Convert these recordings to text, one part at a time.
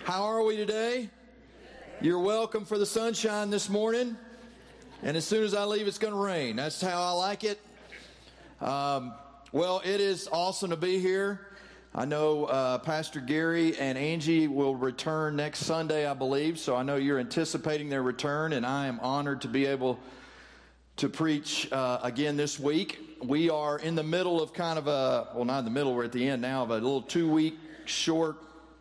How are we today? You're welcome for the sunshine this morning. And as soon as I leave, it's going to rain. That's how I like it. Well, it is awesome to be here. I know Pastor Gary and Angie will return next Sunday, I believe. So I know you're anticipating their return, and I am honored to be able to preach again this week. We are in the middle of kind of a, well, not in the middle, we're at the end now, of a little 2-week short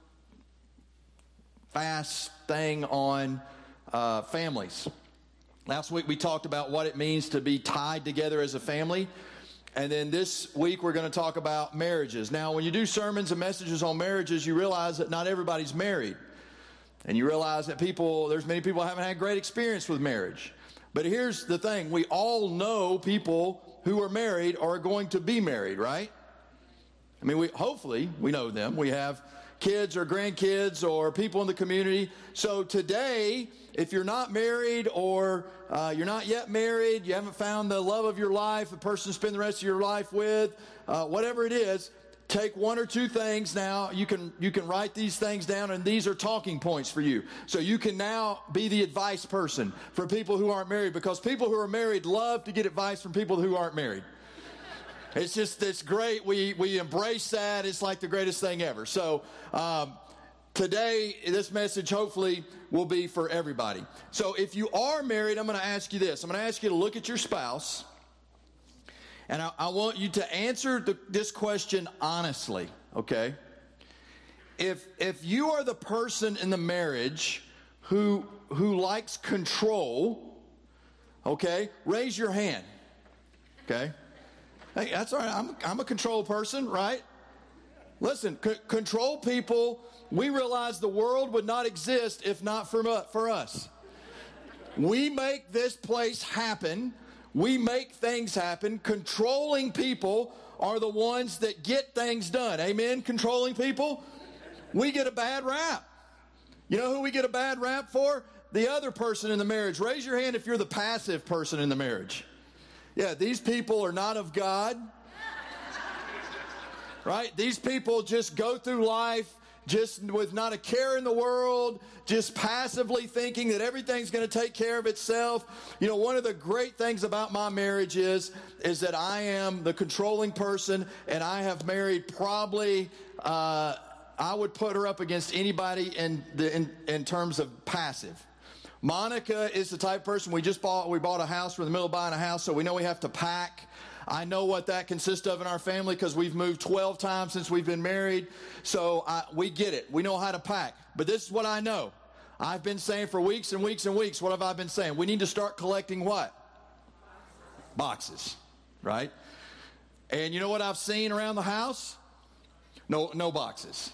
fast thing on families. Last week we talked about what it means to be tied together as a family. And then this week we're going to talk about marriages. Now, when you do sermons and messages on marriages, you realize that not everybody's married. And you realize that there's many people who haven't had great experience with marriage. But here's the thing. We all know people who are married or are going to be married, right? I mean, hopefully we know them. We have kids or grandkids or people in the community. So today, if you're not married or you're not yet married, you haven't found the love of your life, the person to spend the rest of your life with, whatever it is, take one or two things now. You can write these things down, and these are talking points for you. So you can now be the advice person for people who aren't married, because people who are married love to get advice from people who aren't married. It's great. We embrace that. It's like the greatest thing ever. So today, this message hopefully will be for everybody. So if you are married, I'm going to ask you this. I'm going to ask you to look at your spouse, and I want you to answer this question honestly, okay? If you are the person in the marriage who likes control, okay, raise your hand, okay? Hey, that's all right. I'm a control person, right? Listen, control people, we realize the world would not exist if not for us. We make this place happen. We make things happen. Controlling people are the ones that get things done. Amen? Controlling people. We get a bad rap. You know who we get a bad rap for? The other person in the marriage. Raise your hand if you're the passive person in the marriage. Yeah, these people are not of God, right? These people just go through life just with not a care in the world, just passively thinking that everything's going to take care of itself. You know, one of the great things about my marriage is that I am the controlling person, and I have married probably, I would put her up against anybody in terms of passive. Monica is the type of person we bought a house. We're in the middle of buying a house, so we know we have to pack. I know what that consists of in our family because we've moved 12 times since we've been married. So we get it. We know how to pack. But this is what I know. I've been saying for weeks and weeks and weeks, what have I been saying? We need to start collecting what? Boxes, right? And you know what I've seen around the house? No boxes.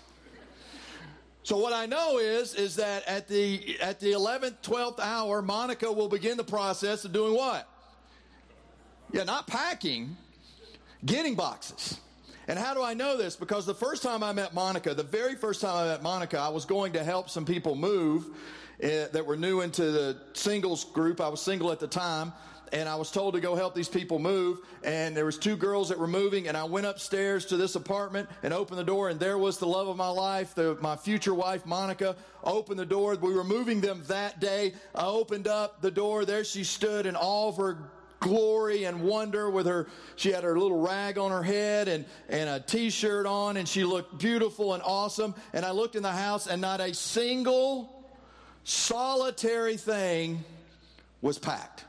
So what I know is that at the 11th, 12th hour, Monica will begin the process of doing what? Yeah, not packing, getting boxes. And how do I know this? Because the very first time I met Monica, I was going to help some people move that were new into the singles group. I was single at the time. And I was told to go help these people move, and there was 2 girls that were moving, and I went upstairs to this apartment and opened the door, and there was the love of my life, my future wife, Monica, opened the door. We were moving them that day. I opened up the door. There she stood in all of her glory and wonder she had her little rag on her head and a t-shirt on, and she looked beautiful and awesome. And I looked in the house, and not a single solitary thing was packed.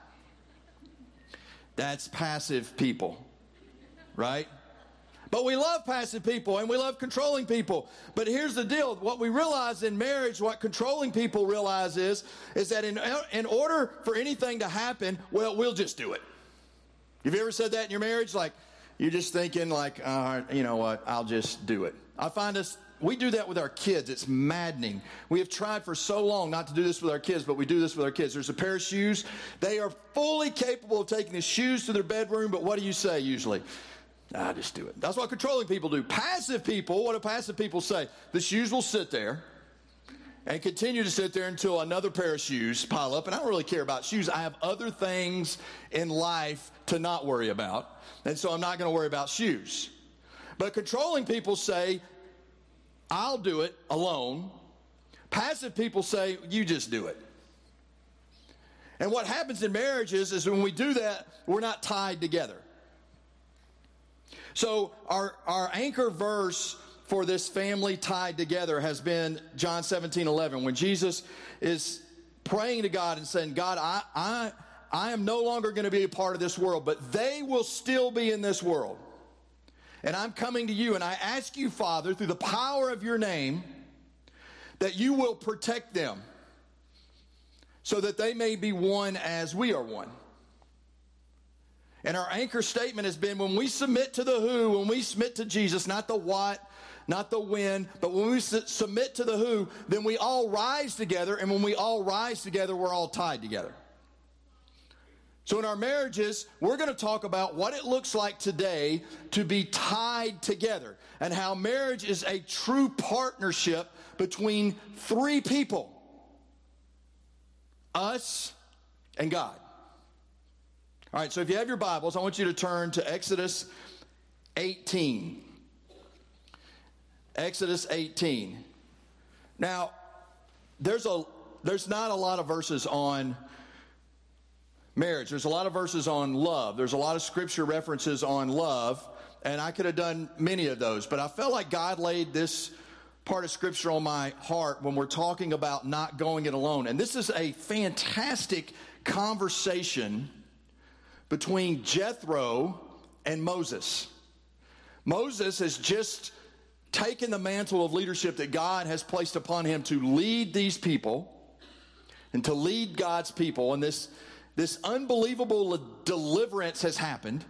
That's passive people, right? But we love passive people, and we love controlling people. But here's the deal. What we realize in marriage, what controlling people realize is that in order for anything to happen, well, we'll just do it. Have you ever said that in your marriage? Like, you're just thinking like, you know what, I'll just do it. I find we do that with our kids. It's maddening. We have tried for so long not to do this with our kids, but we do this with our kids. There's a pair of shoes. They are fully capable of taking the shoes to their bedroom, but what do you say usually? Just do it. That's what controlling people do. Passive people, what do passive people say? The shoes will sit there and continue to sit there until another pair of shoes pile up. And I don't really care about shoes. I have other things in life to not worry about. And so I'm not going to worry about shoes. But controlling people say, I'll do it alone, Passive people say, you just do it. And what happens in marriages is when we do that, we're not tied together. So our anchor verse for this family tied together has been John 17:11, when Jesus is praying to God and saying, God, I am no longer going to be a part of this world, but they will still be in this world. And I'm coming to you, and I ask you, Father, through the power of your name, that you will protect them so that they may be one as we are one. And our anchor statement has been, when we submit to the who, when we submit to Jesus, not the what, not the when, but when we submit to the who, then we all rise together, and when we all rise together, we're all tied together. So in our marriages, we're going to talk about what it looks like today to be tied together, and how marriage is a true partnership between three people: us and God. All right, so if you have your Bibles, I want you to turn to Exodus 18. Exodus 18. Now, there's not a lot of verses on marriage. There's a lot of verses on love. There's a lot of scripture references on love, and I could have done many of those, but I felt like God laid this part of scripture on my heart when we're talking about not going it alone. And this is a fantastic conversation between Jethro and Moses. Moses has just taken the mantle of leadership that God has placed upon him to lead these people and to lead God's people. And this unbelievable deliverance has happened.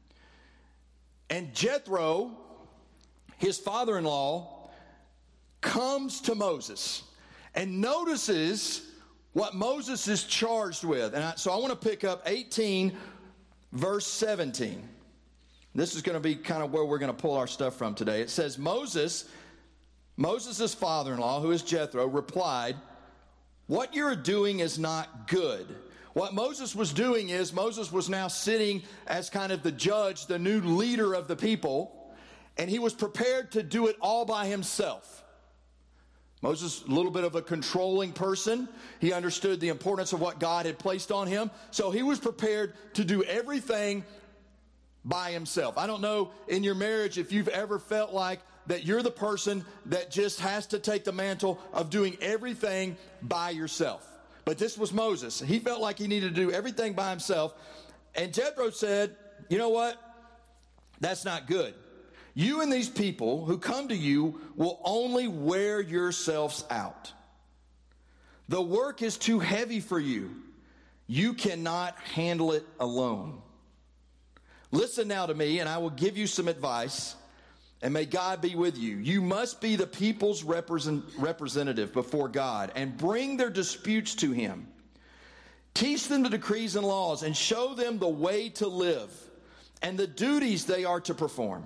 And Jethro, his father-in-law, comes to Moses and notices what Moses is charged with. And so I want to pick up 18, verse 17. This is going to be kind of where we're going to pull our stuff from today. It says, Moses' father-in-law, who is Jethro, replied, "What you're doing is not good." What Moses was doing is, Moses was now sitting as kind of the judge, the new leader of the people, and he was prepared to do it all by himself. Moses, a little bit of a controlling person. He understood the importance of what God had placed on him. So he was prepared to do everything by himself. I don't know in your marriage if you've ever felt like that you're the person that just has to take the mantle of doing everything by yourself. But this was Moses. He felt like he needed to do everything by himself. And Jethro said, you know what? That's not good. You and these people who come to you will only wear yourselves out. The work is too heavy for you. You cannot handle it alone. Listen now to me, and I will give you some advice, and may God be with you. You must be the people's representative before God and bring their disputes to him. Teach them the decrees and laws and show them the way to live and the duties they are to perform.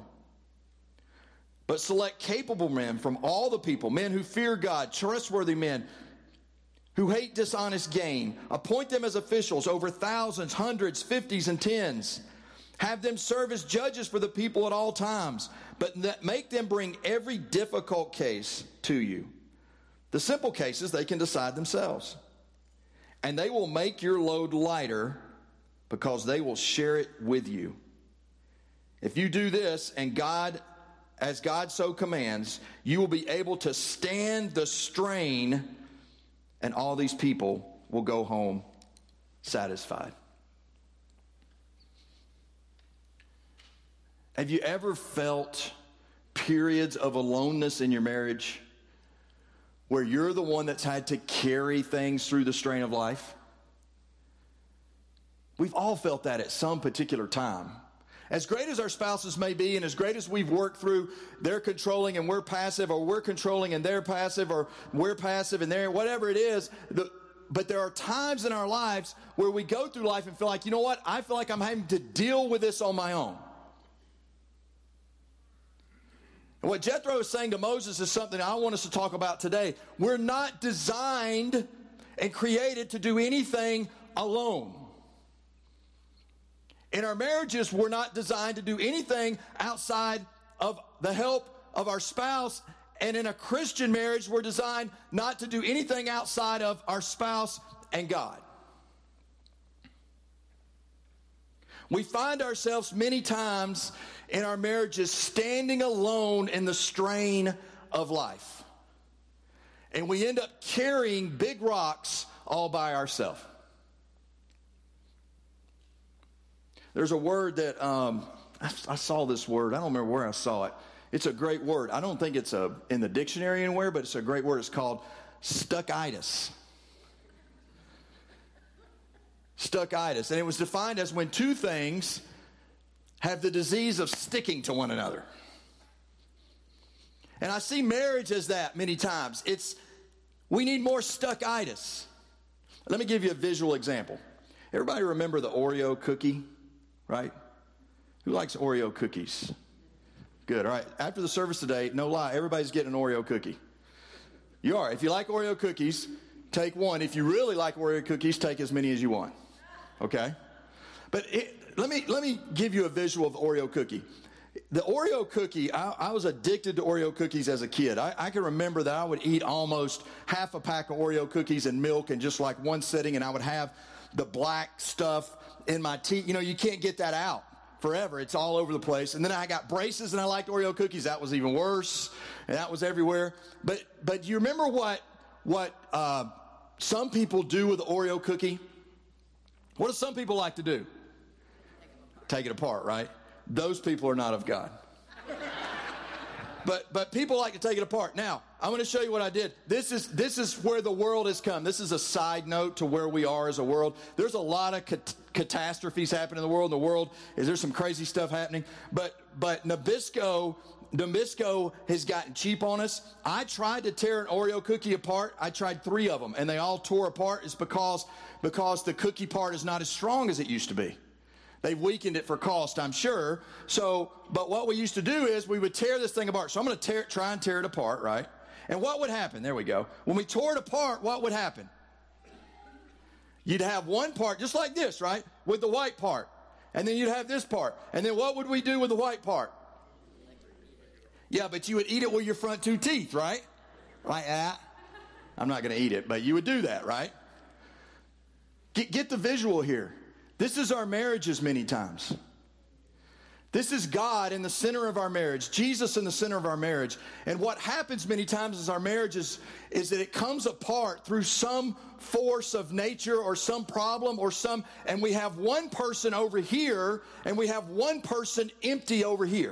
But select capable men from all the people, men who fear God, trustworthy men who hate dishonest gain. Appoint them as officials over thousands, hundreds, fifties, and tens. Have them serve as judges for the people at all times, but make them bring every difficult case to you. The simple cases they can decide themselves. And they will make your load lighter because they will share it with you. If you do this, and as God so commands, you will be able to stand the strain, and all these people will go home satisfied. Have you ever felt periods of aloneness in your marriage where you're the one that's had to carry things through the strain of life? We've all felt that at some particular time. As great as our spouses may be, and as great as we've worked through, they're controlling and we're passive, or we're controlling and they're passive, or we're passive and they're, whatever it is, but there are times in our lives where we go through life and feel like, you know what, I feel like I'm having to deal with this on my own. And what Jethro is saying to Moses is something I want us to talk about today. We're not designed and created to do anything alone. In our marriages, we're not designed to do anything outside of the help of our spouse And in a Christian marriage, we're designed not to do anything outside of our spouse and God. We find ourselves many times in our marriages standing alone in the strain of life. And we end up carrying big rocks all by ourselves. There's a word that, I saw this word. I don't remember where I saw it. It's a great word. I don't think it's in the dictionary anywhere, but it's a great word. It's called stuckitis. Stuckitis. And it was defined as when two things have the disease of sticking to one another. And I see marriage as that many times. We need more stuckitis. Let me give you a visual example. Everybody remember the Oreo cookie, right? Who likes Oreo cookies? Good. All right. After the service today, no lie, everybody's getting an Oreo cookie. You are. If you like Oreo cookies, take one. If you really like Oreo cookies, take as many as you want. Okay? But let me give you a visual of the Oreo cookie. The Oreo cookie, I was addicted to Oreo cookies as a kid. I can remember that I would eat almost half a pack of Oreo cookies and milk in just like one sitting, and I would have the black stuff in my teeth. You know, you can't get that out forever. It's all over the place. And then I got braces and I liked Oreo cookies. That was even worse. And that was everywhere. But you remember what some people do with the Oreo cookie? What do some people like to do? Take it apart, right? Those people are not of God. But people like to take it apart. Now, I'm going to show you what I did. This is where the world has come. This is a side note to where we are as a world. There's a lot of catastrophes happening in the world. There's some crazy stuff happening. But Nabisco has gotten cheap on us. I tried to tear an Oreo cookie apart. I tried 3 of them, and they all tore apart. It's because the cookie part is not as strong as it used to be. They've weakened it for cost, I'm sure. But what we used to do is we would tear this thing apart. So I'm going to try and tear it apart, right? And what would happen? There we go. When we tore it apart, what would happen? You'd have one part, just like this, right? With the white part. And then you'd have this part. And then what would we do with the white part? Yeah, but you would eat it with your front 2 teeth, right? Like that. I'm not going to eat it, but you would do that, right? Get the visual here. This is our marriages many times. This is God in the center of our marriage, Jesus in the center of our marriage. And what happens many times is our marriages is that it comes apart through some force of nature or some problem and we have one person over here and we have one person empty over here.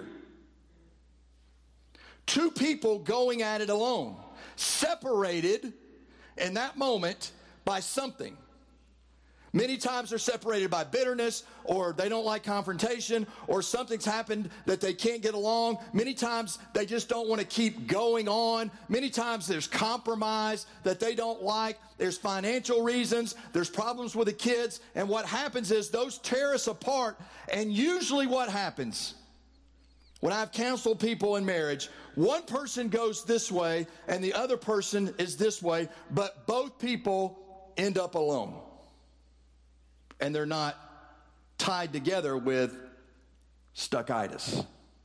2 people going at it alone, separated in that moment by something. Many times they're separated by bitterness, or they don't like confrontation, or something's happened that they can't get along. Many times they just don't want to keep going on. Many times there's compromise that they don't like. There's financial reasons. There's problems with the kids. And what happens is those tear us apart. And usually what happens, when I've counseled people in marriage, one person goes this way and the other person is this way, but both people end up alone. And they're not tied together with stuckitis.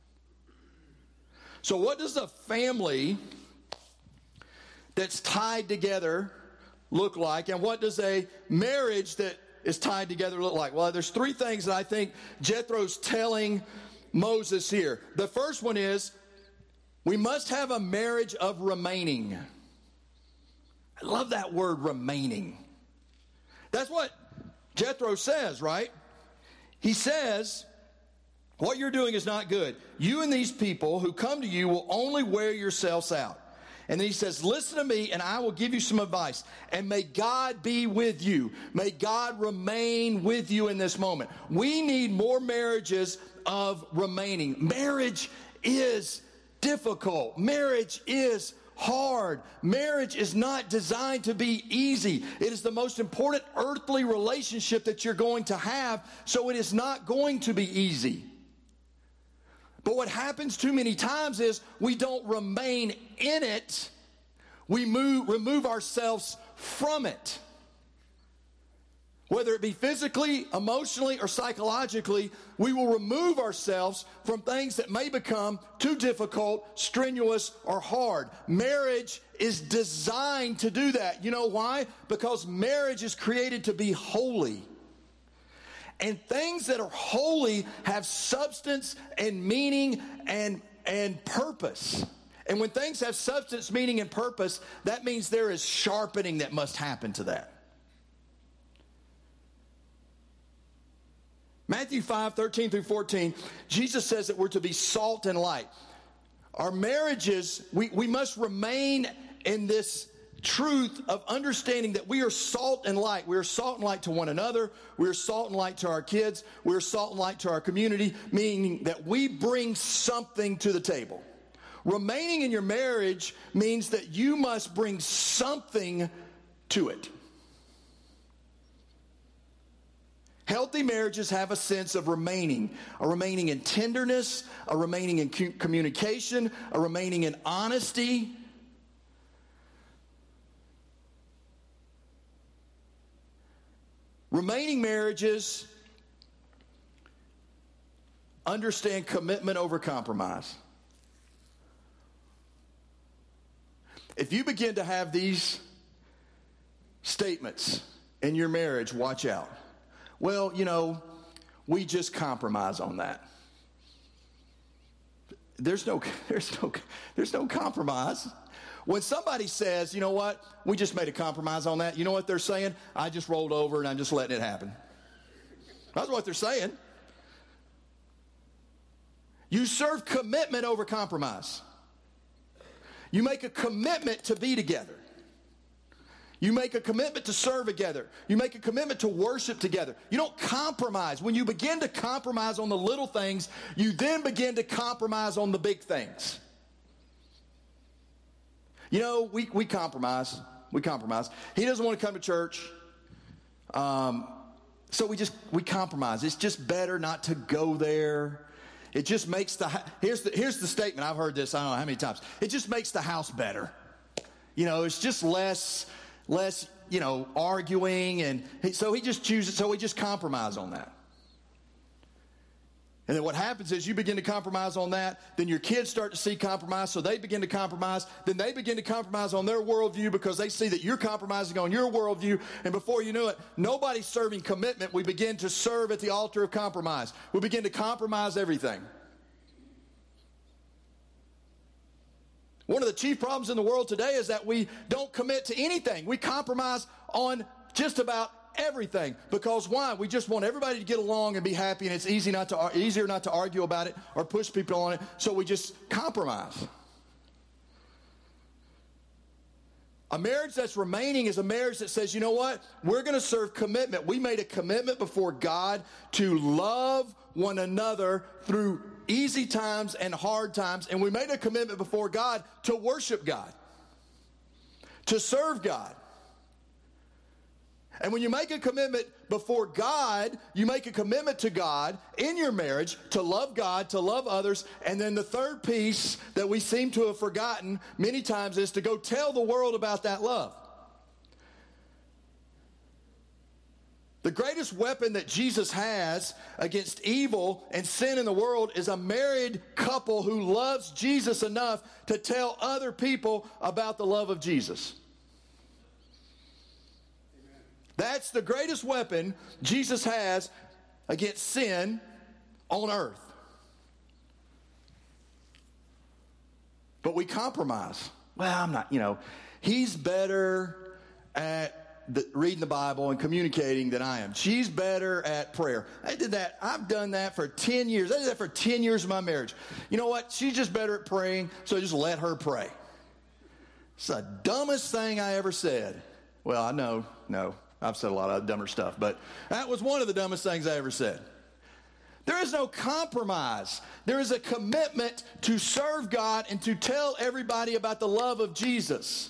So what does a family that's tied together look like? And what does a marriage that is tied together look like? Well, there's 3 things that I think Jethro's telling Moses here. The first one is we must have a marriage of remaining. I love that word, remaining. That's what Jethro says, right? He says, what you're doing is not good. You and these people who come to you will only wear yourselves out. And then he says, listen to me and I will give you some advice. And may God be with you. May God remain with you in this moment. We need more marriages of remaining. Marriage is difficult. Marriage is hard. Marriage is not designed to be easy. It is the most important earthly relationship that you're going to have, so it is not going to be easy. But what happens too many times is we don't remain in it. We remove ourselves from it. Whether it be physically, emotionally, or psychologically, we will remove ourselves from things that may become too difficult, strenuous, or hard. Marriage is designed to do that. You know why? Because marriage is created to be holy. And things that are holy have substance and meaning and purpose. And when things have substance, meaning, and purpose, that means there is sharpening that must happen to that. Matthew 5:13 through 14, Jesus says that we're to be salt and light. Our marriages, we must remain in this truth of understanding that we are salt and light. We are salt and light to one another. We are salt and light to our kids. We are salt and light to our community, meaning that we bring something to the table. Remaining in your marriage means that you must bring something to it. Healthy marriages have a sense of remaining in tenderness, a remaining in communication, a remaining in honesty. Remaining marriages understand commitment over compromise. If you begin to have these statements in your marriage, watch out. Well, you know, we just compromise on that. There's no compromise. When somebody says, you know what, we just made a compromise on that, you know what they're saying? I just rolled over and I'm just letting it happen. That's what they're saying. You serve commitment over compromise. You make a commitment to be together. You make a commitment to serve together. You make a commitment to worship together. You don't compromise. When you begin to compromise on the little things, you then begin to compromise on the big things. You know, we compromise. We compromise. He doesn't want to come to church. So we compromise. It's just better not to go there. It just makes here's the statement. I've heard this I don't know how many times. It just makes the house better. You know, it's just less, you know, arguing. And so he just compromise on that. And then what happens is you begin to compromise on that. Then your kids start to see compromise, so they begin to compromise. Then they begin to compromise on their worldview because they see that you're compromising on your worldview. And before you know it, nobody's serving commitment. We begin to serve at the altar of compromise. We begin to compromise everything. One of the chief problems in the world today is that we don't commit to anything. We compromise on just about everything. Because why? We just want everybody to get along and be happy, and it's easier not to argue about it or push people on it, so we just compromise. A marriage that's remaining is a marriage that says, you know what? We're going to serve commitment. We made a commitment before God to love one another through easy times and hard times, and we made a commitment before God to worship God, to serve God. And when you make a commitment before God, you make a commitment to God in your marriage to love God, to love others. And then the third piece that we seem to have forgotten many times is to go tell the world about that love. The greatest weapon that Jesus has against evil and sin in the world is a married couple who loves Jesus enough to tell other people about the love of Jesus. That's the greatest weapon Jesus has against sin on earth. But we compromise. Well, I'm not, he's better at reading the Bible and communicating than I am. She's better at prayer. I did that. I've done that for 10 years. I did that for 10 years of my marriage. You know what? She's just better at praying, so just let her pray. It's the dumbest thing I ever said. Well, I know, no. I've said a lot of dumber stuff, but that was one of the dumbest things I ever said. There is no compromise. There is a commitment to serve God and to tell everybody about the love of Jesus.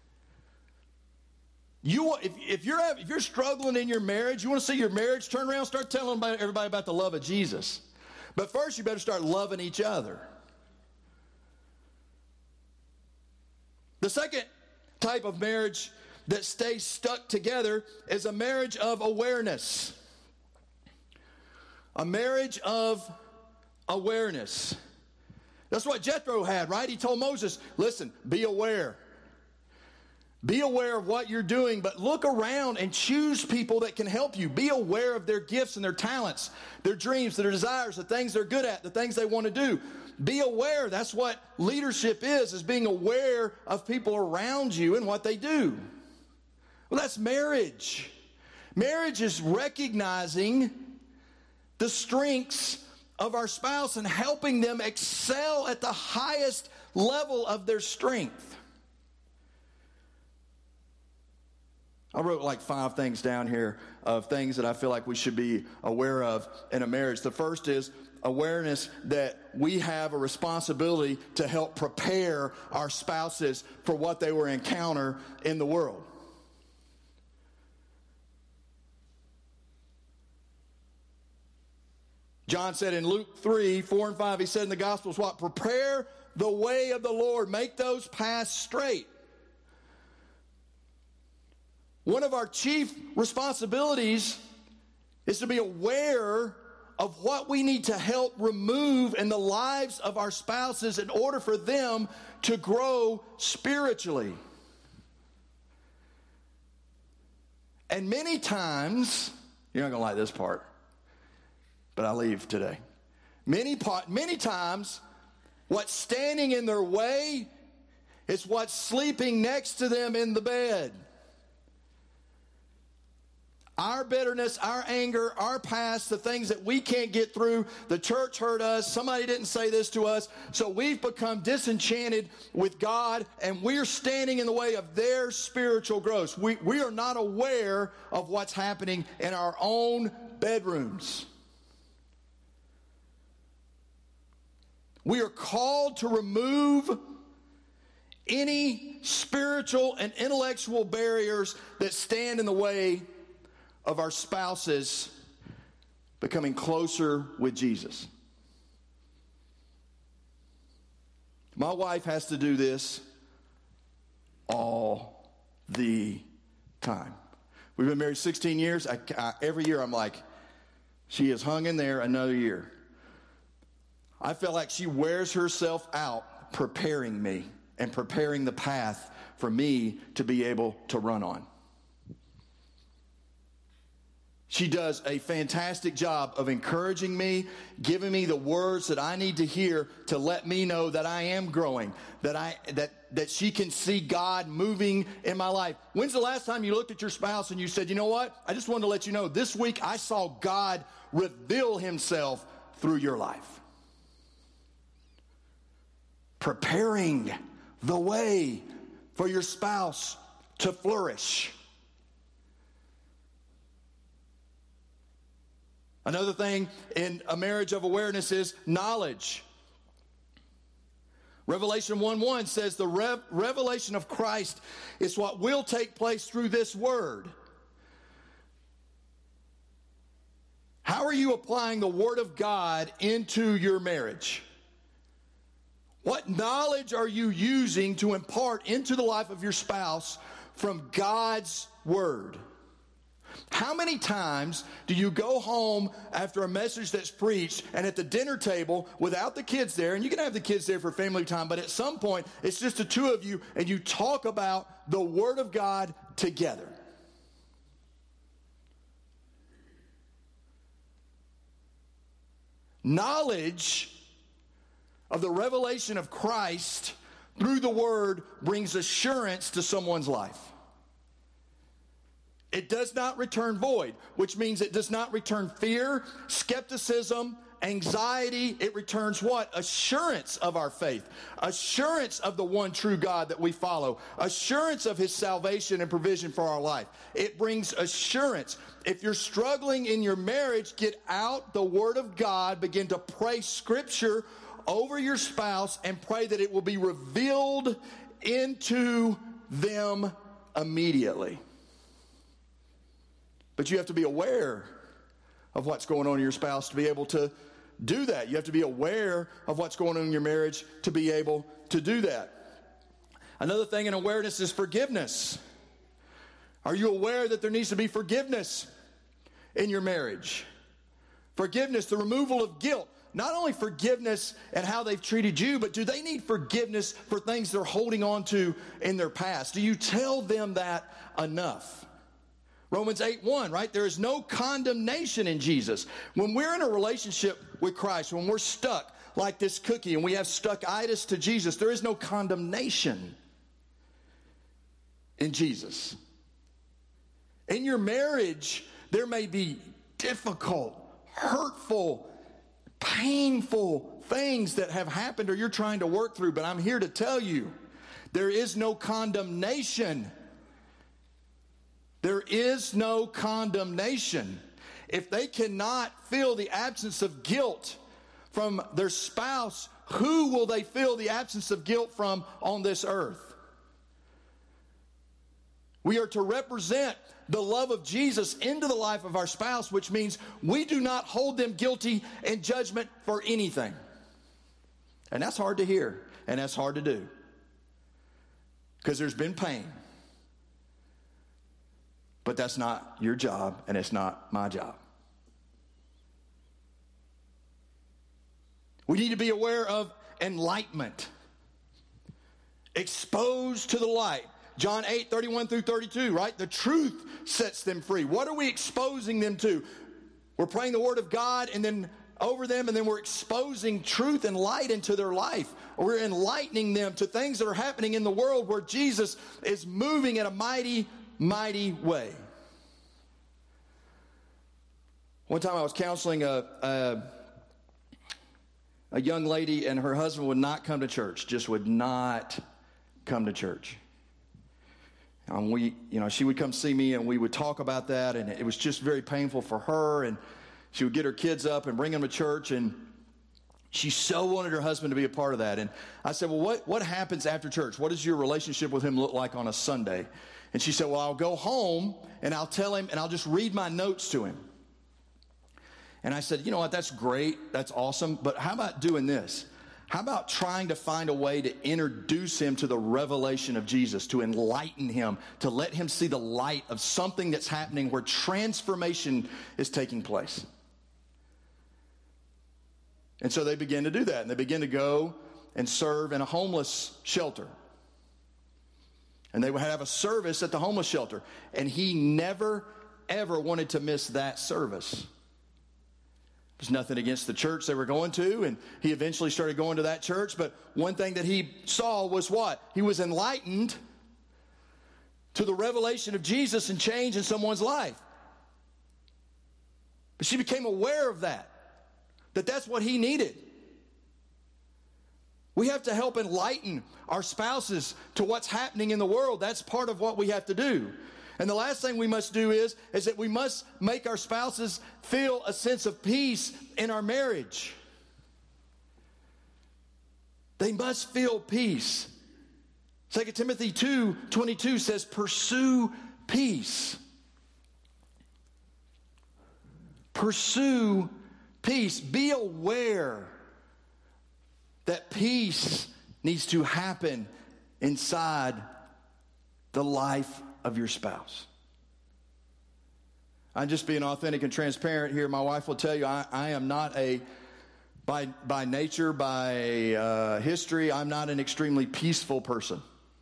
If you're struggling in your marriage, you want to see your marriage turn around, start telling everybody about the love of Jesus. But first, you better start loving each other. The second type of marriage that stays stuck together is a marriage of awareness. A marriage of awareness. That's what Jethro had, right? He told Moses, listen, be aware. Be aware of what you're doing, but look around and choose people that can help you. Be aware of their gifts and their talents, their dreams, their desires, the things they're good at, the things they want to do. Be aware. That's what leadership is being aware of people around you and what they do. Well, that's marriage. Marriage is recognizing the strengths of our spouse and helping them excel at the highest level of their strength. I wrote like 5 things down here of things that I feel like we should be aware of in a marriage. The first is awareness that we have a responsibility to help prepare our spouses for what they will encounter in the world. John said in Luke 3:4-5, he said in the Gospels, what? Prepare the way of the Lord. Make those paths straight. One of our chief responsibilities is to be aware of what we need to help remove in the lives of our spouses in order for them to grow spiritually. And many times, you're not going to like this part, but I leave today. Many times, what's standing in their way is what's sleeping next to them in the bed. Our bitterness, our anger, our past, the things that we can't get through. The church hurt us. Somebody didn't say this to us. So we've become disenchanted with God, and we're standing in the way of their spiritual growth. We are not aware of what's happening in our own bedrooms. We are called to remove any spiritual and intellectual barriers that stand in the way of our spouses becoming closer with Jesus. My wife has to do this all the time. We've been married 16 years. Every year I'm like, she has hung in there another year. I feel like she wears herself out preparing me and preparing the path for me to be able to run on. She does a fantastic job of encouraging me, giving me the words that I need to hear to let me know that I am growing, that she can see God moving in my life. When's the last time you looked at your spouse and you said, you know what? I just wanted to let you know this week I saw God reveal himself through your life. Preparing the way for your spouse to flourish. Another thing in a marriage of awareness is knowledge. Revelation 1:1 says the revelation of Christ is what will take place through this word. How are you applying the word of God into your marriage? What knowledge are you using to impart into the life of your spouse from God's word? How many times do you go home after a message that's preached and at the dinner table without the kids there, and you can have the kids there for family time, but at some point it's just the two of you and you talk about the Word of God together? Knowledge of the revelation of Christ through the Word brings assurance to someone's life. It does not return void, which means it does not return fear, skepticism, anxiety. It returns what? Assurance of our faith. Assurance of the one true God that we follow. Assurance of his salvation and provision for our life. It brings assurance. If you're struggling in your marriage, get out the Word of God. Begin to pray Scripture over your spouse and pray that it will be revealed into them immediately. But you have to be aware of what's going on in your spouse to be able to do that. You have to be aware of what's going on in your marriage to be able to do that. Another thing in awareness is forgiveness. Are you aware that there needs to be forgiveness in your marriage? Forgiveness, the removal of guilt. Not only forgiveness and how they've treated you, but do they need forgiveness for things they're holding on to in their past? Do you tell them that enough? Romans 8:1, right? There is no condemnation in Jesus. When we're in a relationship with Christ, when we're stuck like this cookie and we have stuckitis to Jesus, there is no condemnation in Jesus. In your marriage, there may be difficult, hurtful, painful things that have happened or you're trying to work through, but I'm here to tell you, there is no condemnation. There is no condemnation. If they cannot feel the absence of guilt from their spouse, who will they feel the absence of guilt from on this earth? We are to represent the love of Jesus into the life of our spouse, which means we do not hold them guilty in judgment for anything. And that's hard to hear, and that's hard to do, because there's been pain. But that's not your job, and it's not my job. We need to be aware of enlightenment. Exposed to the light. John 8:31-32, right? The truth sets them free. What are we exposing them to? We're praying the word of God and then over them, and then we're exposing truth and light into their life. We're enlightening them to things that are happening in the world where Jesus is moving in a mighty, mighty way. One time I was counseling a young lady, and her husband would not come to church, just would not come to church. She would come see me, and we would talk about that, and it was just very painful for her, and she would get her kids up and bring them to church, and she so wanted her husband to be a part of that. And I said, well, what happens after church? What does your relationship with him look like on a Sunday? And she said, well, I'll go home, and I'll tell him, and I'll just read my notes to him. And I said, you know what, that's great, that's awesome, but how about doing this? How about trying to find a way to introduce him to the revelation of Jesus, to enlighten him, to let him see the light of something that's happening where transformation is taking place? And so they began to do that, and they began to go and serve in a homeless shelter. And they would have a service at the homeless shelter, and he never, ever wanted to miss that service. There's nothing against the church they were going to, and he eventually started going to that church. But one thing that he saw was what? He was enlightened to the revelation of Jesus and change in someone's life. But she became aware of that that's what he needed. We have to help enlighten our spouses to what's happening in the world. That's part of what we have to do. And the last thing we must do is that we must make our spouses feel a sense of peace in our marriage. They must feel peace. 2 Timothy 2:22 says, pursue peace. Pursue peace. Be aware that peace needs to happen inside the life of your spouse. I'm just being authentic and transparent here. My wife will tell you I am not by nature, by history, I'm not an extremely peaceful person.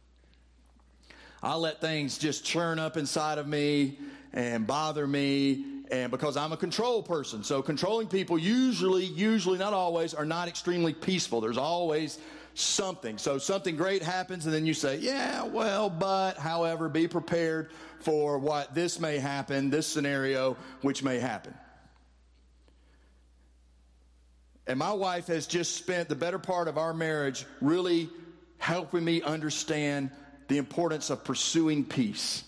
I let things just churn up inside of me and bother me, and because I'm a control person. So controlling people usually, not always, are not extremely peaceful. There's always something. So something great happens, and then you say, yeah, well, but, however, be prepared for what this may happen, this scenario which may happen. And my wife has just spent the better part of our marriage really helping me understand the importance of pursuing peace.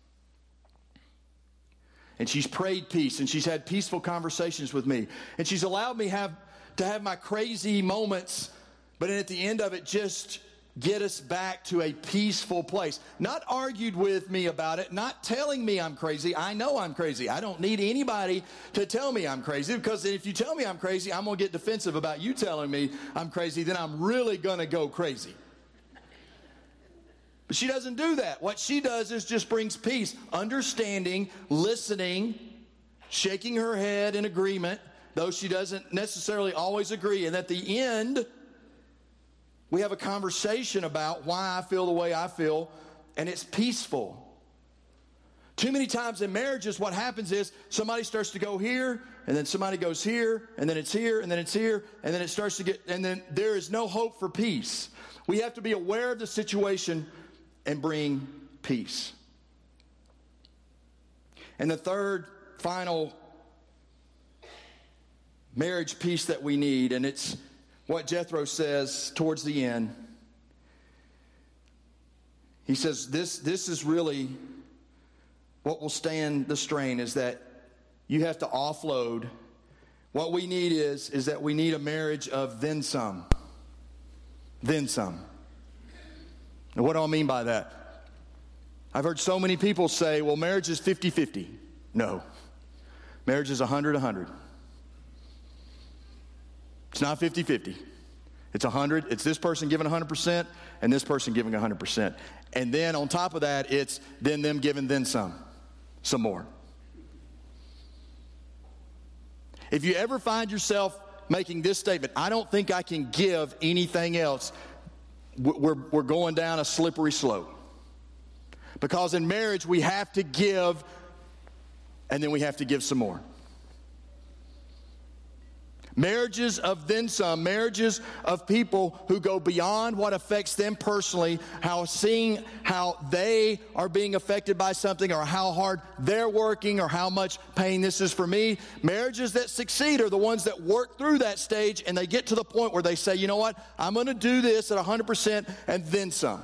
And she's prayed peace, and she's had peaceful conversations with me. And she's allowed me to have my crazy moments, but at the end of it, just get us back to a peaceful place. Not argued with me about it, not telling me I'm crazy. I know I'm crazy. I don't need anybody to tell me I'm crazy, because if you tell me I'm crazy, I'm going to get defensive about you telling me I'm crazy. Then I'm really going to go crazy. But she doesn't do that. What she does is just brings peace, understanding, listening, shaking her head in agreement, though she doesn't necessarily always agree. And at the end, we have a conversation about why I feel the way I feel, and it's peaceful. Too many times in marriages, what happens is somebody starts to go here, and then somebody goes here, and then it's here, and then it's here, and then it starts to get, and then there is no hope for peace. We have to be aware of the situation and bring peace. And the third, final marriage piece that we need, and it's what Jethro says towards the end. He says this is really what will stand the strain, is that you have to offload. What we need is that we need a marriage of then some. Then some. And what do I mean by that? I've heard so many people say, well, marriage is 50-50. No. Marriage is 100-100. It's not 50-50. It's 100. It's this person giving 100% and this person giving 100%. And then on top of that, it's then them giving then some more. If you ever find yourself making this statement, I don't think I can give anything else, we're going down a slippery slope. Because in marriage, we have to give, and then we have to give some more. Marriages of then some, marriages of people who go beyond what affects them personally, seeing how they are being affected by something, or how hard they're working, or how much pain this is for me. Marriages that succeed are the ones that work through that stage, and they get to the point where they say, you know what, I'm going to do this at 100% and then some.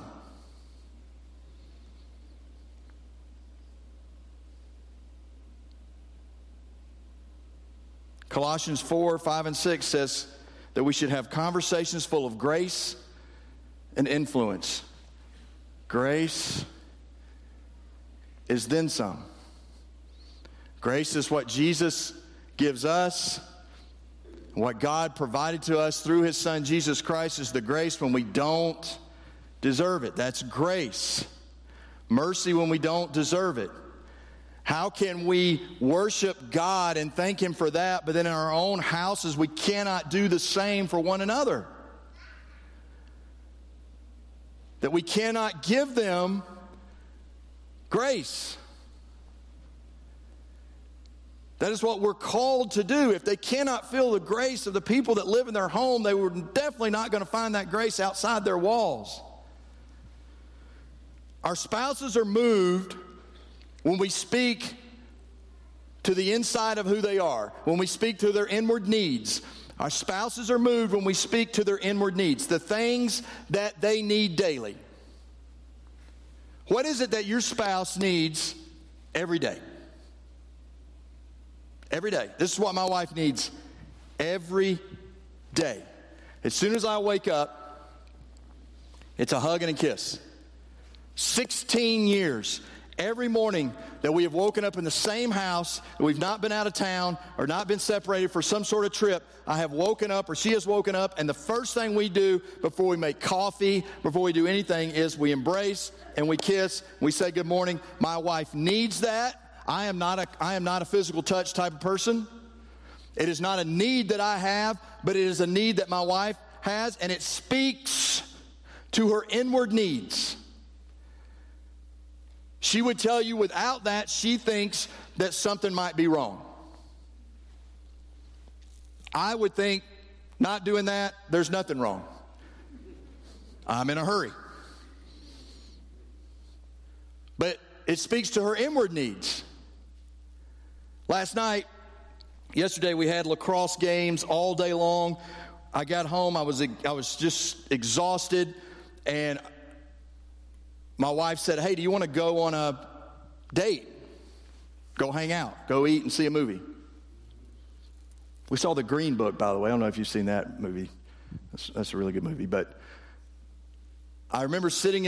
Colossians 4, 5, and 6 says that we should have conversations full of grace and influence. Grace is then some. Grace is what Jesus gives us. What God provided to us through His Son, Jesus Christ, is the grace when we don't deserve it. That's grace. Mercy when we don't deserve it. How can we worship God and thank Him for that, but then in our own houses we cannot do the same for one another? That we cannot give them grace. That is what we're called to do. If they cannot feel the grace of the people that live in their home, they were definitely not going to find that grace outside their walls. Our spouses are moved when we speak to the inside of who they are, when we speak to their inward needs. Our spouses are moved when we speak to their inward needs, the things that they need daily. What is it that your spouse needs every day? Every day. This is what my wife needs every day. As soon as I wake up, it's a hug and a kiss. 16 years. Every morning that we have woken up in the same house, and we've not been out of town or not been separated for some sort of trip, I have woken up or she has woken up, and the first thing we do before we make coffee, before we do anything, is we embrace and we kiss. We say good morning. My wife needs that. I am not a physical touch type of person. It is not a need that I have, but it is a need that my wife has, and it speaks to her inward needs. She would tell you without that, she thinks that something might be wrong. I would think, not doing that, there's nothing wrong. I'm in a hurry. But it speaks to her inward needs. Yesterday we had lacrosse games all day long. I got home, I was just exhausted, and my wife said, hey, do you want to go on a date? Go hang out. Go eat and see a movie. We saw The Green Book, by the way. I don't know if you've seen that movie. That's a really good movie. But I remember slumped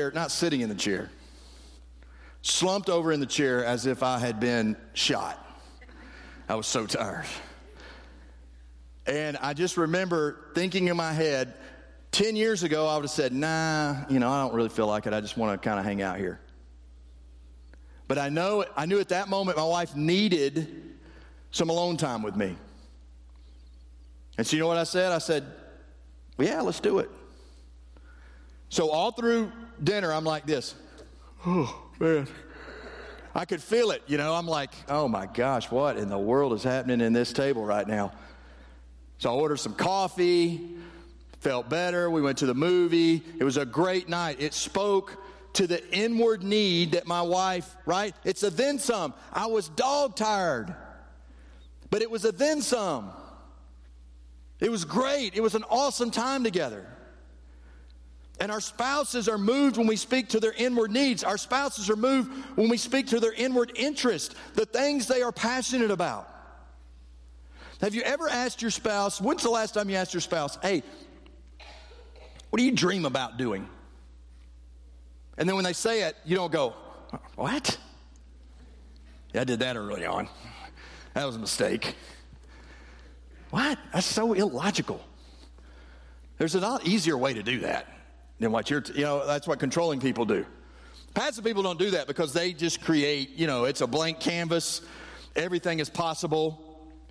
over in the chair as if I had been shot. I was so tired. And I just remember thinking in my head, 10 years ago, I would have said, nah, I don't really feel like it. I just want to kind of hang out here. But I knew at that moment my wife needed some alone time with me. And so you know what I said? I said, well, yeah, let's do it. So all through dinner, I'm like this. Oh, man. I could feel it, I'm like, oh my gosh, what in the world is happening in this table right now? So I ordered some coffee, felt better. We went to the movie. It was a great night. It spoke to the inward need that my wife, right? It's a then some. I was dog tired, but it was a then some. It was great. It was an awesome time together. And our spouses are moved when we speak to their inward needs. Our spouses are moved when we speak to their inward interest, the things they are passionate about. Have you ever asked your spouse, when's the last time you asked your spouse, hey, what do you dream about doing? And then when they say it, you don't go, what? Yeah, I did that early on. That was a mistake. What? That's so illogical. There's a lot easier way to do that than what that's what controlling people do. Passive people don't do that because they just create, it's a blank canvas. Everything is possible.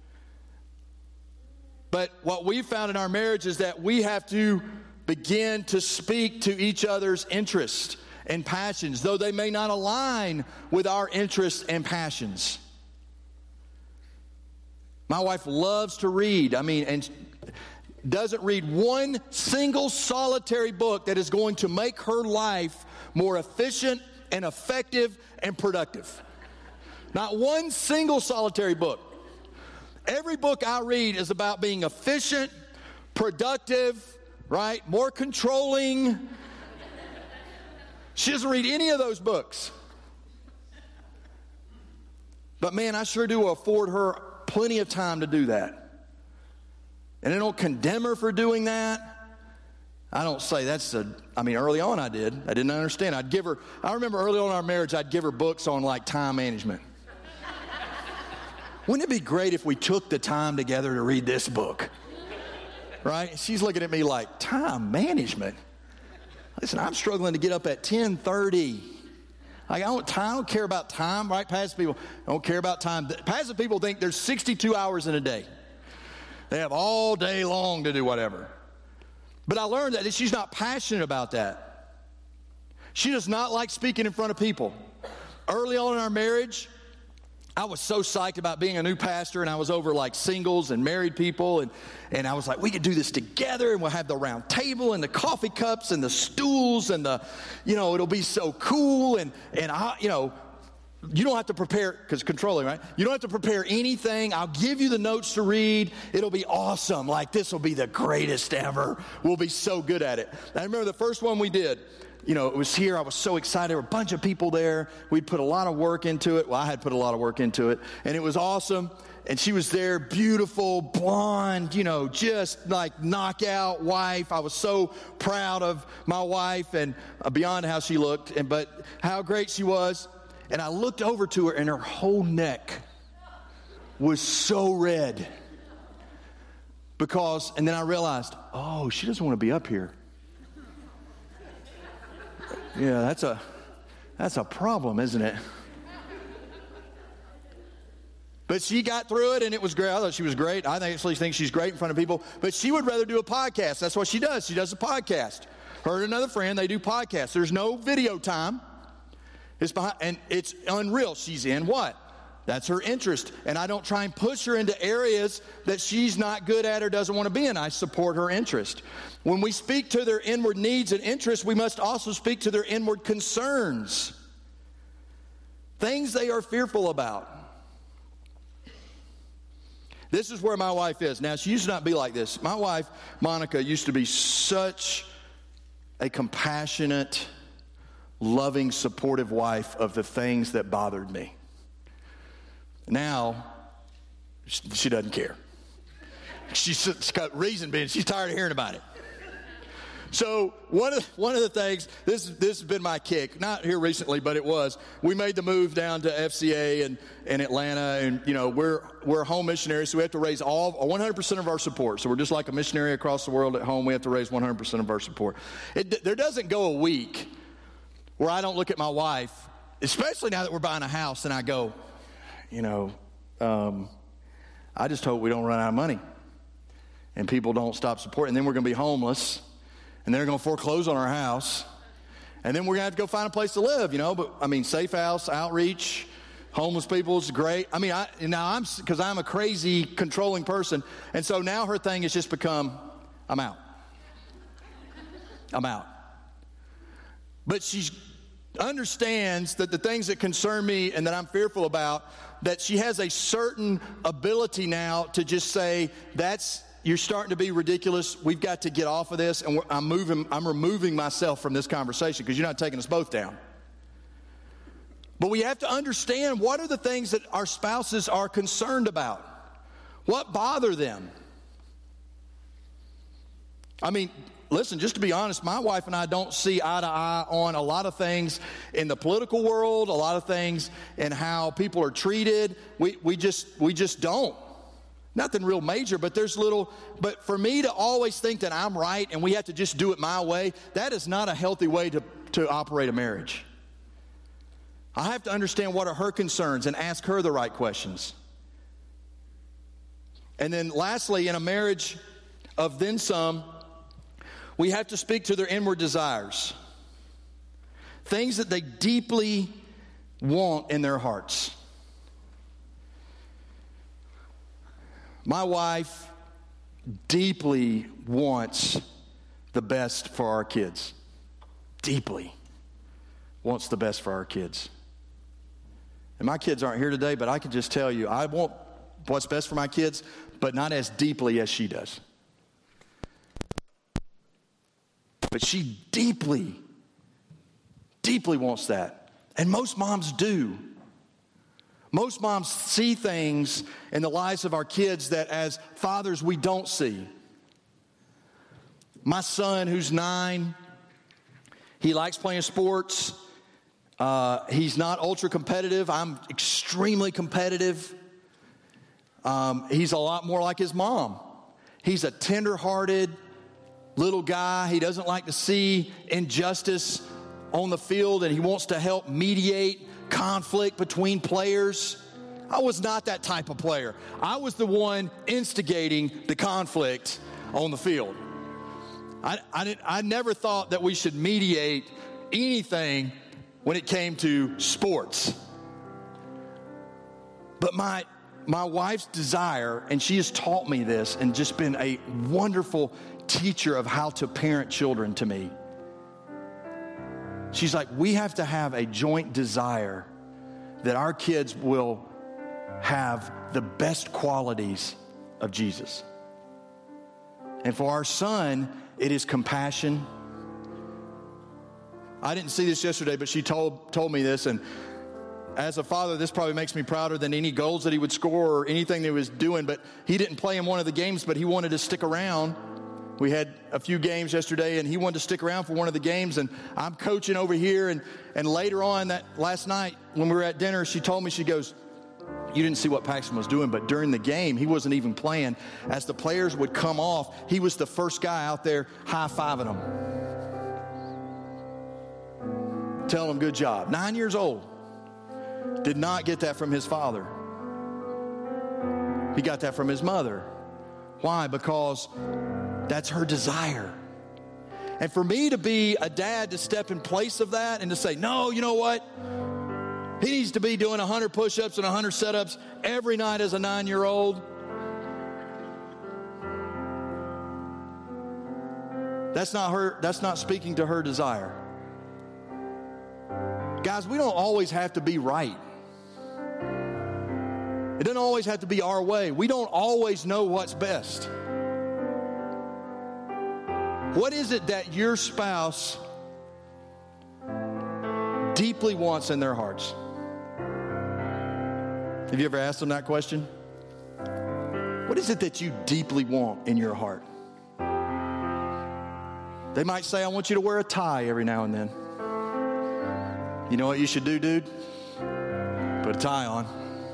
But what we found in our marriage is that we have to begin to speak to each other's interests and passions, though they may not align with our interests and passions. My wife loves to read. And doesn't read one single solitary book that is going to make her life more efficient and effective and productive. Not one single solitary book. Every book I read is about being efficient, productive, right? More controlling. She doesn't read any of those books. But man, I sure do afford her plenty of time to do that. And I don't condemn her for doing that. I don't say early on I did. I didn't understand. I remember early on in our marriage, I'd give her books on like time management. Wouldn't it be great if we took the time together to read this book? Right? She's looking at me like, time management? Listen, I'm struggling to get up at 10:30. I don't care about time, right? Passive people don't care about time. Passive people think there's 62 hours in a day. They have all day long to do whatever. But I learned that she's not passionate about that. She does not like speaking in front of people. Early on in our marriage, I was so psyched about being a new pastor, and I was over like singles and married people, and I was like, we could do this together, and we'll have the round table and the coffee cups and the stools and it'll be so cool, and I, you don't have to prepare, because controlling, right? You don't have to prepare anything. I'll give you the notes to read. It'll be awesome. Like, this will be the greatest ever. We'll be so good at it. I remember the first one we did. It was here. I was so excited. There were a bunch of people there. We'd put a lot of work into it. Well, I had put a lot of work into it. And it was awesome. And she was there, beautiful, blonde, just like knockout wife. I was so proud of my wife and beyond how she looked, but how great she was. And I looked over to her, and her whole neck was so red. And then I realized, oh, she doesn't want to be up here. Yeah, that's a problem, isn't it? But she got through it, and it was great. I thought she was great. I actually think she's great in front of people. But she would rather do a podcast. That's what she does. She does a podcast. Her and another friend, they do podcasts. There's no video time. And it's unreal. She's in what? That's her interest. And I don't try and push her into areas that she's not good at or doesn't want to be in. I support her interest. When we speak to their inward needs and interests, we must also speak to their inward concerns. Things they are fearful about. This is where my wife is. Now, she used to not be like this. My wife, Monica, used to be such a compassionate, loving, supportive wife of the things that bothered me. Now, she doesn't care. She's got reason being, she's tired of hearing about it. So one of the things, this has been my kick, not here recently, but it was. We made the move down to FCA in Atlanta, and we're home missionaries, so we have to raise 100% of our support. So we're just like a missionary across the world at home. We have to raise 100% of our support. There doesn't go a week where I don't look at my wife, especially now that we're buying a house, and I go, I just hope we don't run out of money and people don't stop supporting. And then we're going to be homeless, and they're going to foreclose on our house, and then we're going to have to go find a place to live, But, Safe House, Outreach, homeless people is great. Because I'm a crazy, controlling person, and so now her thing has just become, I'm out. But she understands that the things that concern me and that I'm fearful about, that she has a certain ability now to just say, you're starting to be ridiculous. We've got to get off of this, and I'm removing myself from this conversation because you're not taking us both down. But we have to understand, what are the things that our spouses are concerned about? What bother them? Listen, just to be honest, my wife and I don't see eye to eye on a lot of things in the political world, a lot of things in how people are treated. We just don't. Nothing real major, but but for me to always think that I'm right and we have to just do it my way, that is not a healthy way to operate a marriage. I have to understand what are her concerns and ask her the right questions. And then lastly, in a marriage of then some, we have to speak to their inward desires. Things that they deeply want in their hearts. My wife deeply wants the best for our kids. Deeply wants the best for our kids. And my kids aren't here today, but I can just tell you, I want what's best for my kids, but not as deeply as she does. But she deeply, deeply wants that. And most moms do. Most moms see things in the lives of our kids that as fathers we don't see. My son, who's 9, he likes playing sports. He's not ultra competitive. I'm extremely competitive. He's a lot more like his mom. He's a tender-hearted little guy. He doesn't like to see injustice on the field, and he wants to help mediate conflict between players. I was not that type of player. I was the one instigating the conflict on the field. I never thought that we should mediate anything when it came to sports. But my wife's desire, and she has taught me this and just been a wonderful teacher of how to parent children to me. She's like, we have to have a joint desire that our kids will have the best qualities of Jesus. And for our son, it is compassion. I didn't see this yesterday, but she told me this, and as a father, this probably makes me prouder than any goals that he would score or anything that he was doing, but he didn't play in one of the games, but he wanted to stick around. We had a few games yesterday, and he wanted to stick around for one of the games, and I'm coaching over here, and later on that last night when we were at dinner, she told me, she goes, you didn't see what Paxton was doing, but during the game, he wasn't even playing. As the players would come off, he was the first guy out there high-fiving them. Telling them good job. 9 years old. Did not get that from his father. He got that from his mother. Why? Because that's her desire. And for me to be a dad to step in place of that and to say, no, you know what? He needs to be doing 100 push-ups and 100 sit-ups every night as a 9-year-old. That's not speaking to her desire. Guys, we don't always have to be right. It doesn't always have to be our way. We don't always know what's best. What is it that your spouse deeply wants in their hearts? Have you ever asked them that question? What is it that you deeply want in your heart? They might say, I want you to wear a tie every now and then. You know what you should do, dude? Put a tie on.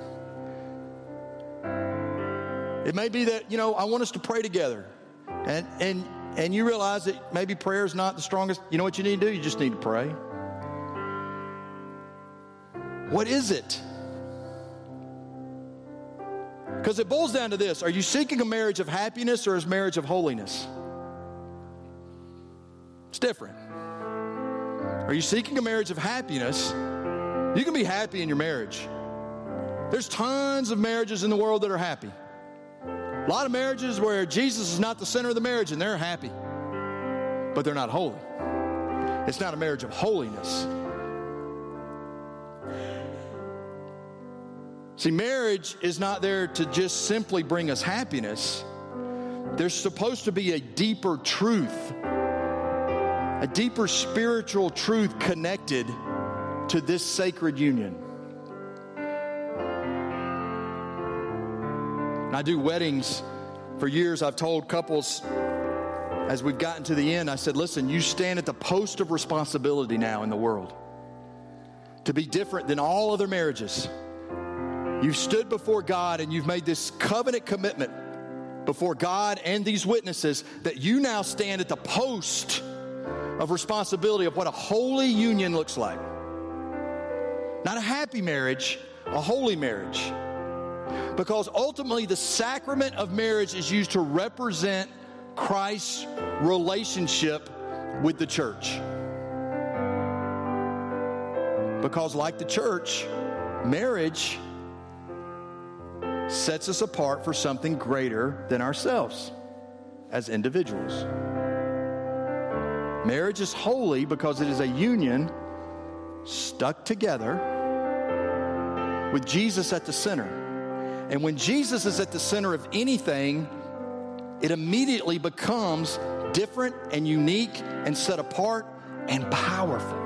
It may be that, I want us to pray together. And you realize that maybe prayer is not the strongest. You know what you need to do? You just need to pray. What is it? Because it boils down to this. Are you seeking a marriage of happiness or a marriage of holiness? It's different. Are you seeking a marriage of happiness? You can be happy in your marriage. There's tons of marriages in the world that are happy. A lot of marriages where Jesus is not the center of the marriage and they're happy, but they're not holy. It's not a marriage of holiness. See, marriage is not there to just simply bring us happiness. There's supposed to be a deeper truth, a deeper spiritual truth connected to this sacred union. I do weddings for years. I've told couples as we've gotten to the end, I said, listen, you stand at the post of responsibility now in the world to be different than all other marriages. You've stood before God and you've made this covenant commitment before God and these witnesses that you now stand at the post of responsibility of what a holy union looks like. Not a happy marriage, a holy marriage. Because ultimately the sacrament of marriage is used to represent Christ's relationship with the church. Because like the church, marriage sets us apart for something greater than ourselves as individuals. Marriage is holy because it is a union stuck together with Jesus at the center. And when Jesus is at the center of anything, it immediately becomes different and unique and set apart and powerful.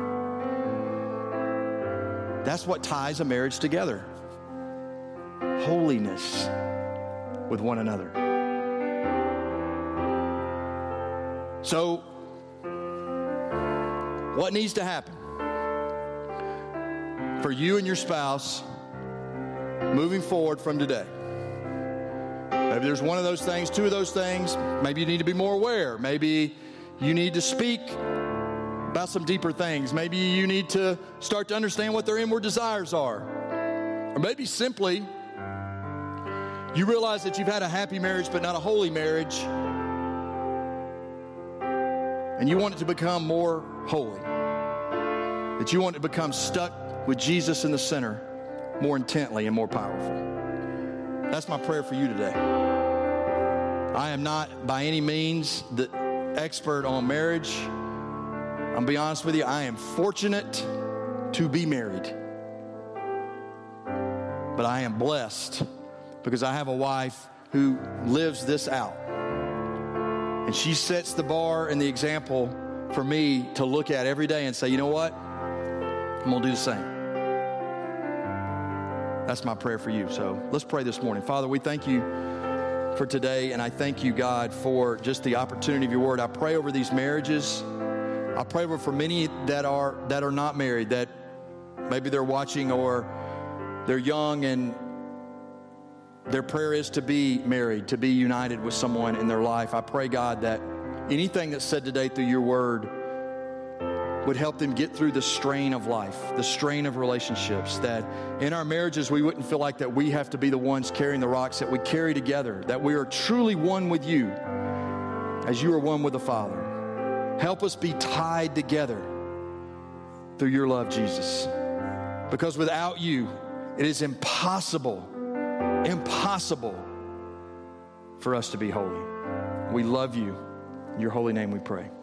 That's what ties a marriage together. Holiness with one another. So, what needs to happen for you and your spouse moving forward from today? Maybe there's one of those things, two of those things. Maybe you need to be more aware. Maybe you need to speak about some deeper things. Maybe you need to start to understand what their inward desires are. Or maybe simply you realize that you've had a happy marriage but not a holy marriage, and you want it to become more holy. That you want it to become stuck with Jesus in the center more intently and more powerful. That's my prayer for you today. I am not by any means the expert on marriage. I'll be honest with you, I am fortunate to be married. But I am blessed because I have a wife who lives this out. And she sets the bar and the example for me to look at every day and say, you know what? I'm going to do the same. That's my prayer for you. So let's pray this morning. Father, we thank you for today, and I thank you, God, for just the opportunity of your word. I pray over these marriages. I pray over for many that are not married, that maybe they're watching or they're young and their prayer is to be married, to be united with someone in their life. I pray, God, that anything that's said today through your word would help them get through the strain of life, the strain of relationships, that in our marriages we wouldn't feel like that we have to be the ones carrying the rocks, that we carry together, that we are truly one with you as you are one with the Father. Help us be tied together through your love, Jesus. Because without you, it is impossible for us to be holy. We love you. In your holy name we pray.